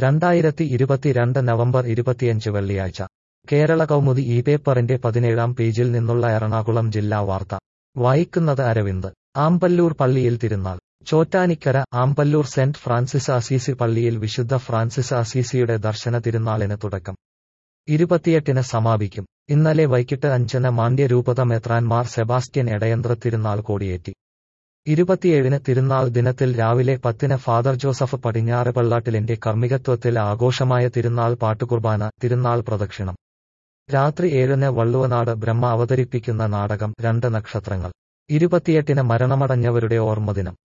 2022 November 25 വെള്ളിയാഴ്ച കേരള കൗമുദി ഈ പേപ്പറിന്റെ 17-ാം പേജിൽ നിന്നുള്ള എറണാകുളം ജില്ലാ വാർത്ത വായിക്കുന്നത് അരവിന്ദ്. ആമ്പല്ലൂർ പള്ളിയിൽ തിരുനാൾ. Chottanikkara. Ampallur saint Francis Assisi പള്ളിയിൽ വിശുദ്ധ ഫ്രാൻസിസ് അസീസിയുടെ ദർശന തിരുനാളിന് തുടക്കം. 28-ന് സമാപിക്കും. ഇന്നലെ വൈകിട്ട് 5-ന് മാണ്ഡ്യ രൂപത മെത്രാൻ മാർ സെബാസ്റ്റ്യൻ എടയന്ത്ര തിരുനാൾ കൊടിയേറ്റി. 27-ന് തിരുനാൾ ദിനത്തിൽ രാവിലെ 10-ന് ഫാദർ ജോസഫ് പടിഞ്ഞാറ് പള്ളാട്ടിലിന്റെ കർമ്മികത്വത്തിൽ ആഘോഷമായ തിരുനാൾ പാട്ടുകുർബാന, തിരുനാൾ പ്രദക്ഷിണം. രാത്രി 7-ന് വള്ളുവനാട് ബ്രഹ്മ അവതരിപ്പിക്കുന്ന നാടകം 2 നക്ഷത്രങ്ങൾ. 28-ന് മരണമടഞ്ഞവരുടെ ഓർമ്മദിനം.